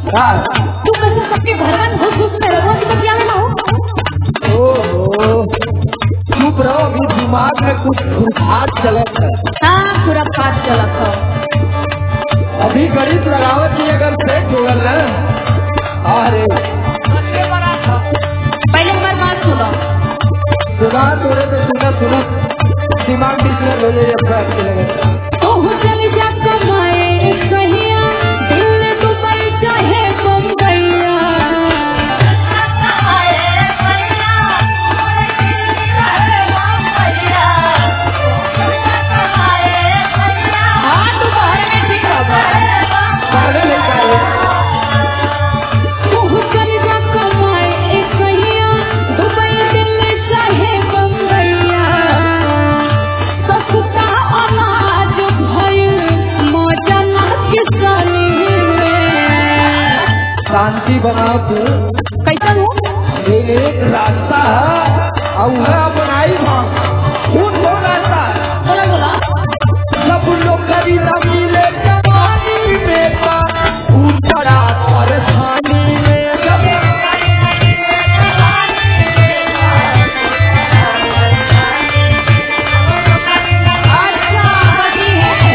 तू कैसे सबके घर में घुस घुस के रहो तो क्या ना हो। ओहो चुप रहो, अभी दिमाग में कुछ खुरफाट चलत है। हाँ खुराफाट चलत है। अभी गणित लगावत की अगर सेट हो गल ना। अरे पहले हमारी बात सुनो। सुना तोड़े तो सुना सुना दिमाग डिस्टर्ब हो जाए अपना अच्छे लगे। तो चल जा कमाए कहिया दिल दुबई चाहे बम्बईया। हाँ तू बाहर में ठीक होगा। पागल है क्या ये? तू चल जा कमाए कहिया दुबई दिल्ली चाहे बम्बईया। सस्ता अनाज भइल मौजा ना किसानी में। शांति बनाओ तू। कैसन हो? ये एक रास्ता है और वह अपनाई भाग खून हो रास्ता है। बोला बोला सब लोग कभी न मिले जवानी में का उतरा परेशानी में जब अच्छा बड़ी है।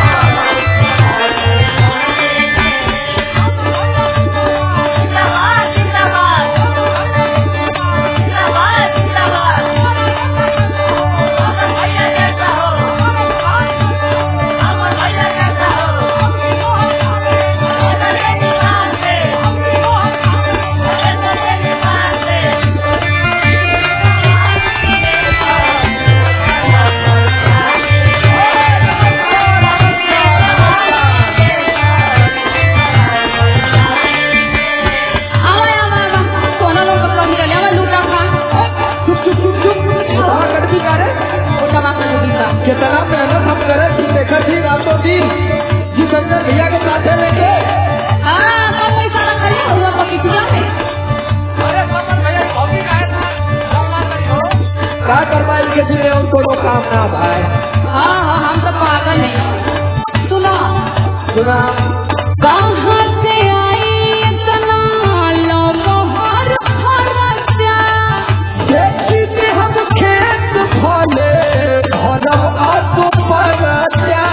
सोना लोग कपड़ा भी डाले हमें लूटा खा। चुप चुप चुप चुप कहाँ कर भी करे वो दवा का लूटी का। कितना मेहनत हम करे तू देखा थी रातों दिन जी संजय भैया के साथ लेके हाँ कब पैसा ना खरीद हुआ पकी पूजा में। अरे संजय भैया कॉफी का है क्या करवा इनके जिले उन दोनों काम ना भाई। हाँ हाँ हम तो पागल हैं। सुनो सुना कहाँ से आई इतना लमहर खर्चा। देखी के हम खेत भले भरम आसो परचा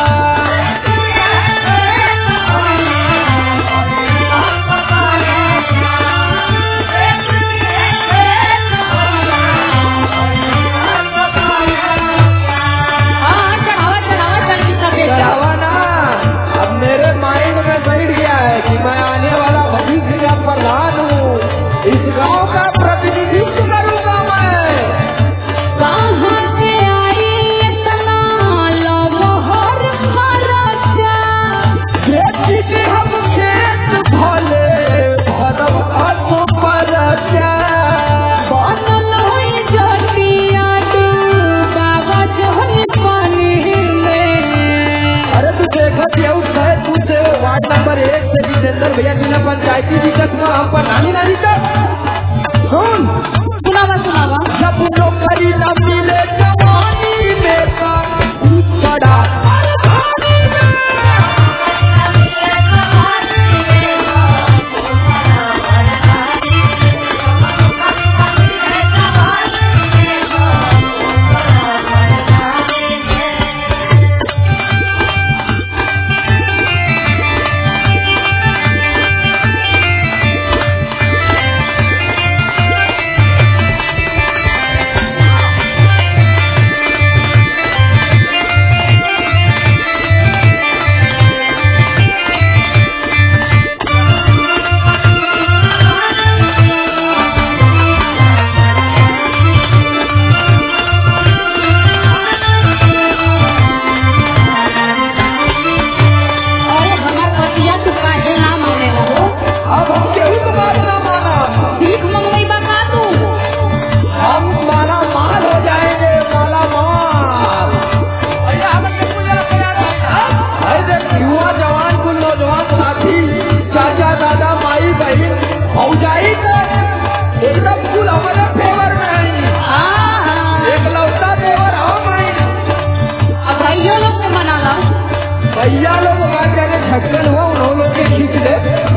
हाँ चढ़ावा चढ़ावा चढ़ कितना बेचा। चढ़ावा ना। अब मेरे माइंड में बैठ गया है कि मैं आने वाला भविष्य का प्रधान हूँ, इस गांव का प्रतिनिधित्व करूंगा मैं। कहाँ से आई इतना लमहर खर्चा। देखी के हम खेत भले भरम आसो परचा बनल हुई जटिया डूबावा जहन पानी में। अरे तू देखत है उस है तुझे वार्ड नंबर 1 से जितेंद्र भैया जिला पंचायती दिक्कत में हम पर नानी नानी का सुन सुनावा सब लोग करी न मिले जवानी में का उतरा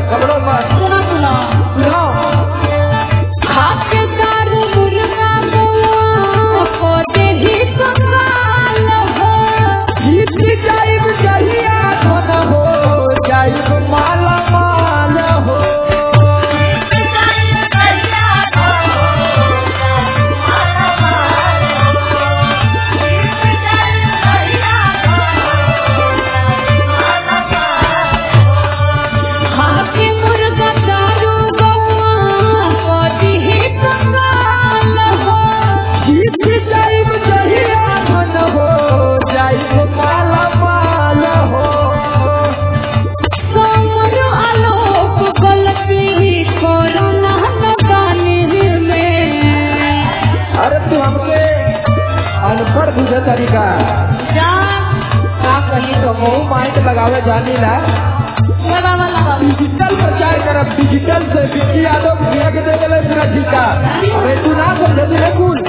कपड़ों पर। सुना सुना सुनाओ। खाके दारू मुर्गा मुआ को देही कंगाल हो जीत जाइब जहिया धन हो जाइब माला माल हो। खाके मुर्गा दारू मुआ को देही कंगाल हो जीत जाइब जहिया धन हो जाइब माला माल हो। सोमर आलोक गलती कोरोना नदानी में अरे तू हमके अनपढ़ बुझे तरीका जा का कही तो बहु माइंड लगावे जानी ला। लगा डिजिटल प्रचार करब डिजिटल से विक्की यादव भेज दे गए पूरा ठीका। अरे तू ना समझे रे कुल।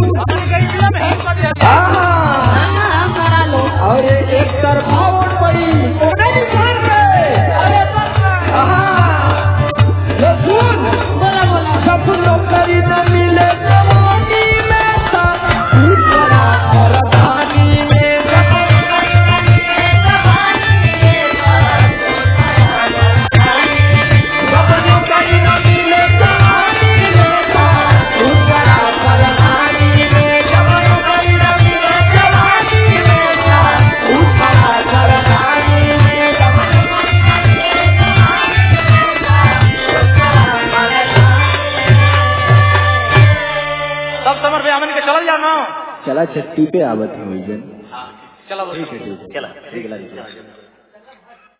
हाँ करा लो और ये एक तरफा वोट पड़ी कोने निशान पे। हाँ ये सुन बोला बोला सब नौकरी न मिले जवानी में सब बड़ा प्रधानी में। सब नौकरी न मिले जवानी में सब बड़ा प्रधानी में। सब नौकरी न मिले जवानी में सब बड़ा प्रधानी में। सब समर पे हमन के चल जाना। चला छट्टी पे आवत हुई जन। चलो ठीक है ठीक है चलो ठीक है।